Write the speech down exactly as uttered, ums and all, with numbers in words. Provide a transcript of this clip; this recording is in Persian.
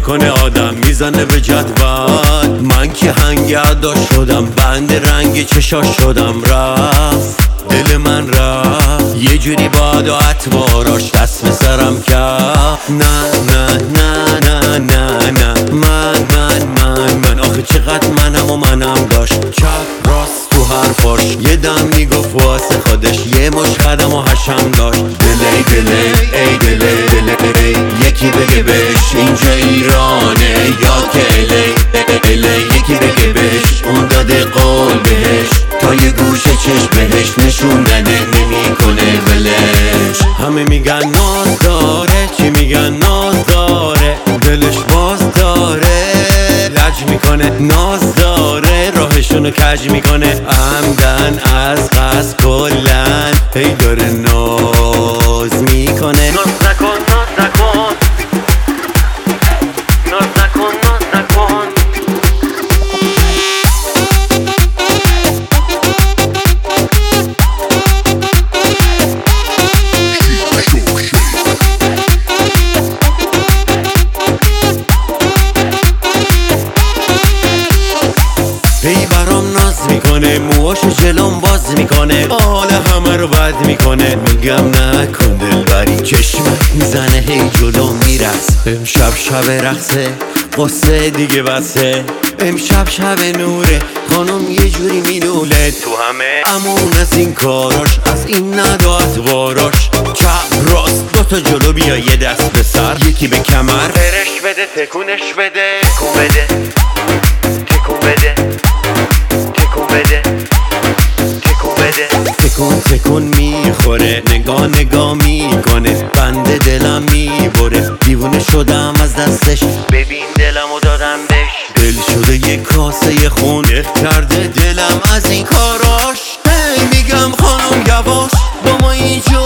میکنه آدم میزنه به جدول. من که هنگردا شدم بند رنگ چشا شدم، رفت دل من رفت یه جوری باد و اتواراش دست به سرم کرد. نه نه نه نه نه نه من من من من آخه چقدر منم و منم داشت. چپ راست تو حرفاش یه دم میگفت واسه خودش، یه مش قدم و حشم داشت. دلی دلی ای دلی دلی یکی بگه بهش اینجا ایرانه یا کلی الی، یکی بگه بهش اون داده قول بهش تا یه گوشه چشم بهش نشون نده نمیکنه ولش. همه میگن ناز داره، چی میگن ناز داره، دلش باز داره لج میکنه، ناز داره راهشونو کج میکنه. عمدن از قصد کلن هی داره ناز میکنه. ناز نکن ناز نکن ناز نکن ناز نکن. هی برام ناز میکنه، موهاشو جلوم باز میکنه، حال همه رو بد میکنه. میگم نکن دلبری، چشمت میزنه هی جلو میرس. امشب شب رقصه قصه دیگه بسه، امشب شب نوره خانم یه جوری مینوله تو همه. امون از این کاراش از این نداد واراش. چپ راست دوتا جلو بیا یه دست به سر، یکی به کمر فرش بده تکونش بده تکون بده تکون بده تکون بده تکون بده. تکون تکون میخوره نگاه نگاه میکنه، بنده دلم میبره دیوونه شدم از دستش. ببین دلمو دادم بهش، دل شده یه کاسه خون کرده دلم از این کاراش. هی میگم خانم یواش با ما اینجا